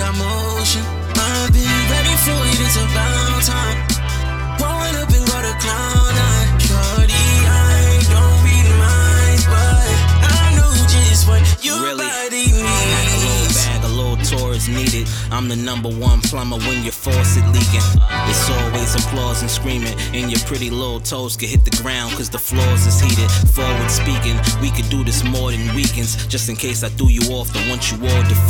got motion. I've been ready for it, it's about time. Growing up and go to cloud nine. Shorty, I don't read minds, but I know just what your body needs. A little tour is needed. I'm the #1 plumber when your faucet leaking. It's always applause and screaming, and your pretty little toes can hit the ground cause the floors is heated. Forward speaking, we could do this more than weekends. Just in case I threw you off, don't want you all defeated.